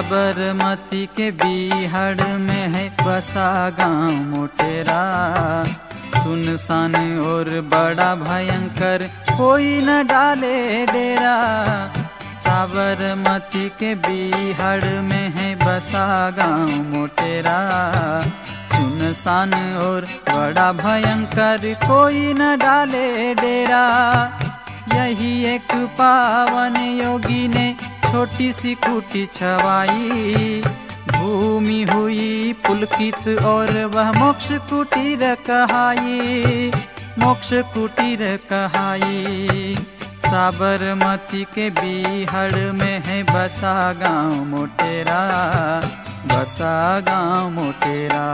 साबरमती के बीहड़ में है बसा गांव मोटेरा। सुनसान और बड़ा भयंकर कोई न डाले डेरा। साबरमती के बीहड़ में है बसा गांव मोटेरा। सुनसान और बड़ा भयंकर कोई न डाले डेरा। यही एक पावन योगी ने छोटी सी कुटी छवाई। भूमि हुई पुलकित और वह मोक्ष कुटीर कहाई। मोक्ष कुटीर कहाई। साबरमती के बीहड़ में है बसा गांव मोटेरा। बसा गांव मोटेरा।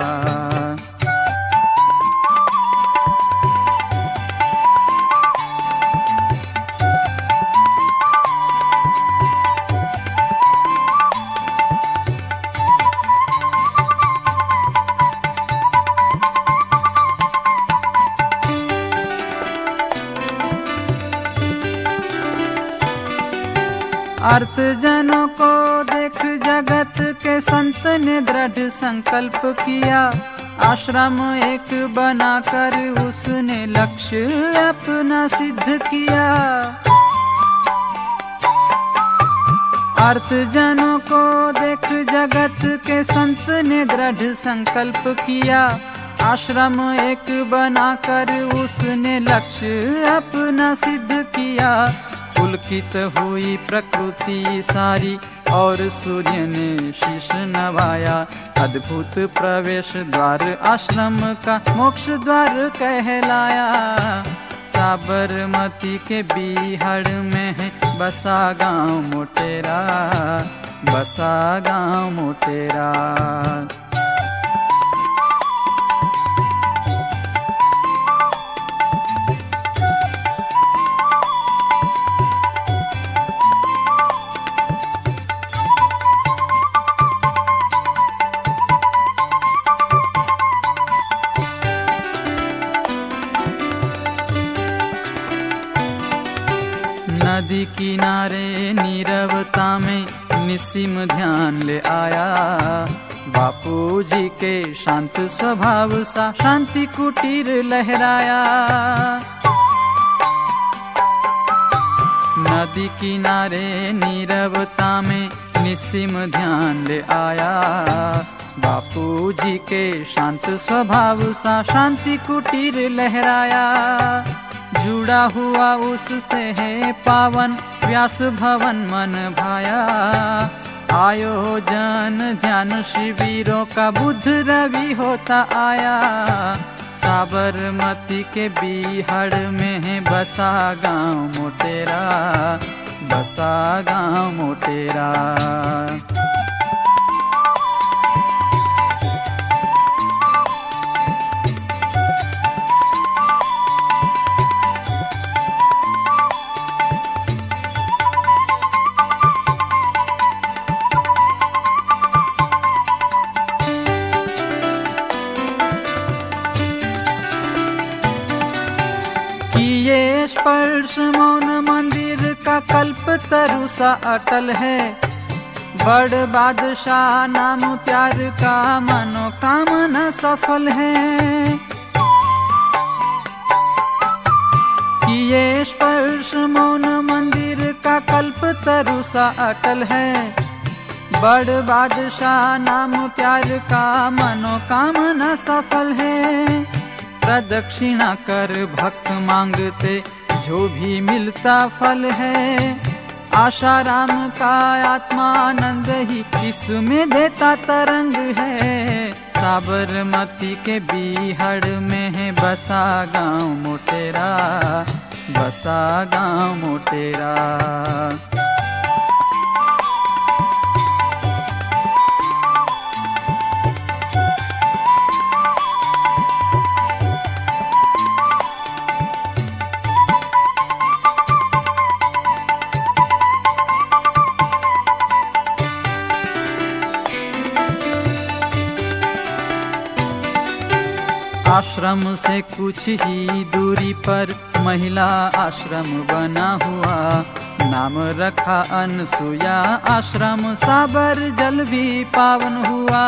अर्थ जनों को देख जगत के संत ने दृढ़ संकल्प किया। आश्रम एक बनाकर उसने लक्ष्य अपना सिद्ध किया। अर्थ जनों को देख जगत के संत ने दृढ़ संकल्प किया। आश्रम एक बनाकर उसने लक्ष्य अपना सिद्ध किया। पुलकित हुई प्रकृति सारी और सूर्य ने शीश नवाया। अद्भुत प्रवेश द्वार आश्रम का मोक्ष द्वार कहलाया। साबरमती के बीहड़ में है बसा गांव मोटेरा। बसा गांव मोटेरा। नदी किनारे नीरवता में निस्सीम ध्यान ले आया। बापू जी के शांत स्वभाव सा शांति कुटीर लहराया। नदी किनारे नीरवता में निस्सीम ध्यान ले आया। बापू जी के शांत स्वभाव सा शांति कुटीर लहराया। जुड़ा हुआ उससे है पावन व्यास भवन मन भाया। आयोजन ध्यान शिविरों का बुध रवि होता आया। साबरमती के बीहड़ में है बसा गांव मोटेरा। बसा गांव मोटेरा। किए स्पर्श मौन मंदिर का कल्प तरुसा अटल है। बड़ बादशाह नाम प्यार का मनोकामना सफल है। किए स्पर्श मौन मंदिर का कल्प तरुसा अटल है। बड़ बादशाह नाम प्यार का मनोकामना सफल है। प्रदक्षिणा कर भक्त मांगते जो भी मिलता फल है। आशाराम का आत्मानंद ही इसमें देता तरंग है। साबरमती के बीहड़ में है बसा गांव मोटेरा। बसा गांव मोटेरा। आश्रम से कुछ ही दूरी पर महिला आश्रम बना हुआ। नाम रखा अनसुया आश्रम साबर जल भी पावन हुआ।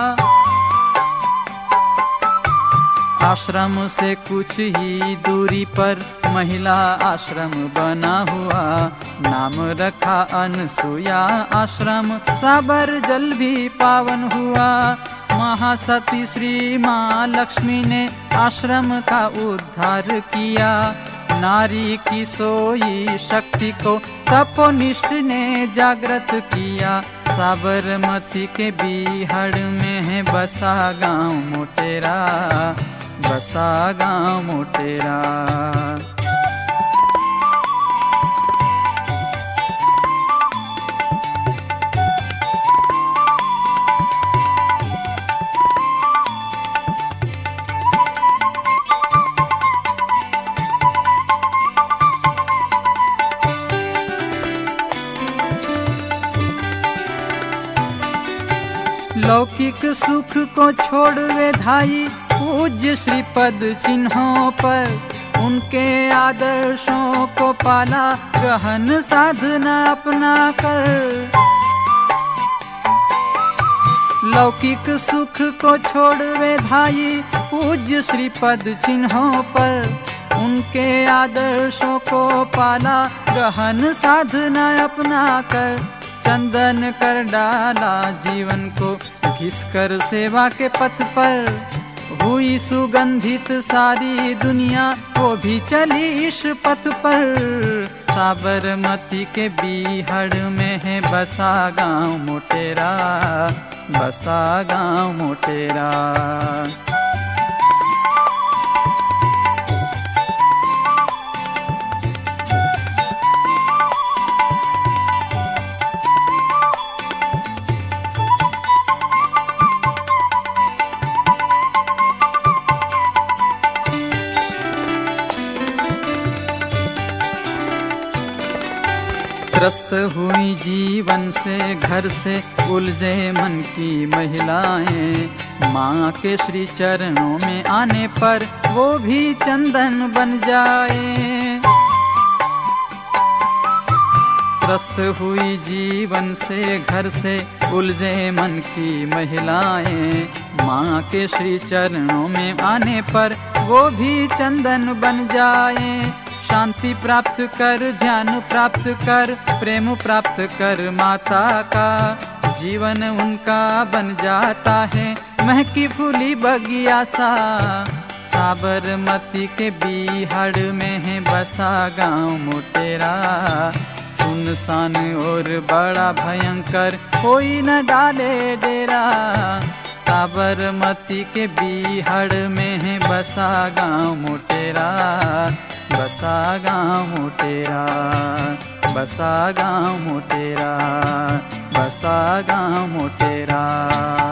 आश्रम से कुछ ही दूरी पर महिला आश्रम बना हुआ। नाम रखा अनसुया आश्रम साबर जल भी पावन हुआ। महासती श्री माँ लक्ष्मी ने आश्रम का उद्धार किया। नारी की सोई शक्ति को तपोनिष्ठ ने जागृत किया। साबरमती के बीहड़ में है बसा गांव मोटेरा, बसा गांव मोटेरा। लौकिक सुख को छोड़ वे धाई पूज्य श्रीपद चिन्हों पर। उनके आदर्शों को पाला गहन साधना अपना कर। लौकिक सुख को छोड़ वे धाई पूज्य श्रीपद चिन्हों पर। उनके आदर्शों को पाला गहन साधना अपना कर। चंदन कर डाला जीवन को घिसकर सेवा के पथ पर। हुई सुगंधित सारी दुनिया वो भी चली इस पथ पर। साबरमती के बीहड़ में है बसा गांव मोटेरा, बसा गांव मोटेरा। त्रस्त हुई जीवन से घर से उलझे मन की महिलाएं। माँ के श्री चरणों में आने पर वो भी चंदन बन जाए। त्रस्त हुई जीवन से घर से उलझे मन की महिलाएं। माँ के श्री चरणों में आने पर वो भी चंदन बन जाए। शांति प्राप्त कर, ध्यान प्राप्त कर, प्रेम प्राप्त कर माता का। जीवन उनका बन जाता है महकी फूली बगिया सा। साबरमती के बीहड़ में है बसा गांव मोटेरा। सुनसान और बड़ा भयंकर कोई न डाले डेरा। साबरमती के बीहड़ में है बसा गांव मोटेरा, बसा गांव मोटेरा, बसा गांव मोटेरा, बसा गांव मोटेरा।